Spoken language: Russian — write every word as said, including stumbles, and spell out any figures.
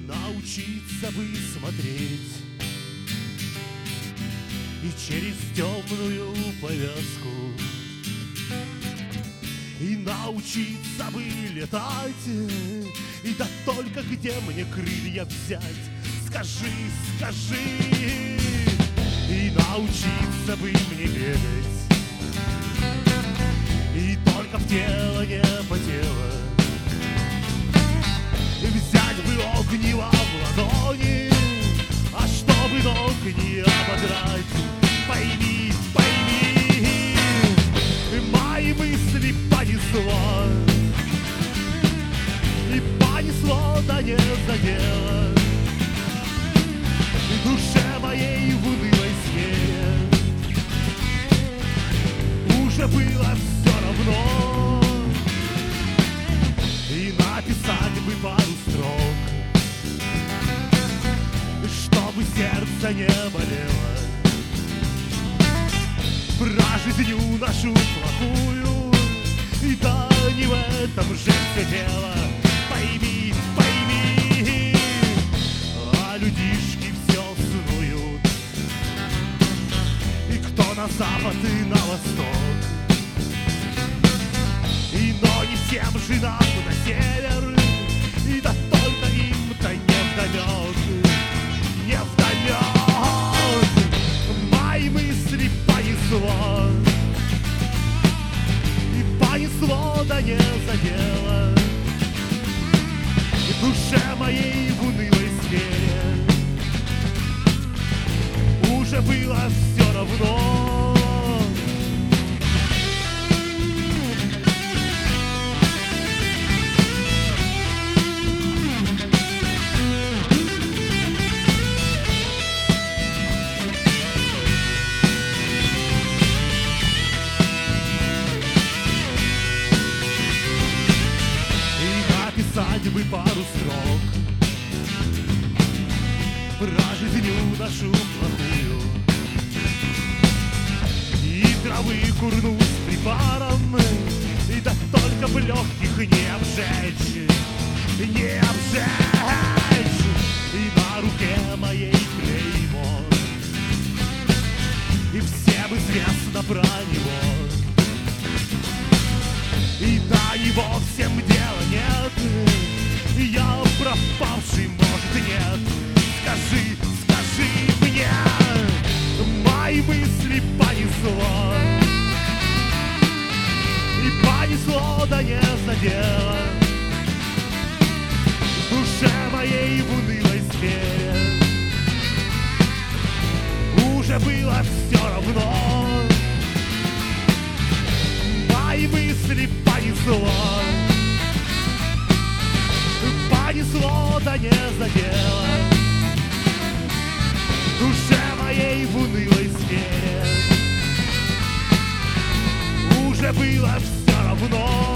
научиться бы смотреть и через темную повязку, и научиться бы летать, и да только где мне крылья взять? Скажи, скажи, и научиться бы мне бегать, и только в тело не потело, и взять бы огнево в ладони, а чтобы ног не ободрать. Пойми, пойми, мои мысли понесло, и понесло, да не задело, и душе моей в унылой сфере уже было все равно. И написать бы пару строк, чтобы сердце не болело, про жизнь нашу плохую, и да не в этом же все дело. Пойми, пойми, а людишки все снуют, и кто на запад и на восток, и но не всем же нам на север, и да только им-то не вдомек, не вдомек. Мои мысли понесло, и понесло, да не задело, и душе моей в унылой сфере уже было все равно. Бы пару строк про жизнь нашу плохую, и травы курну с припаром, и да только бы легких не обжечь, не обжечь. И на руке моей клеймо, и всем известно про него, и до него всем дела нет. Я пропавший, может, нет. Скажи, скажи мне, мои мысли понесло, и понесло, да не задело, в душе моей в унылой сфере уже было все равно. Мои мысли понесло, понесло, да не задело, в душе моей в унылой сфере уже было все равно.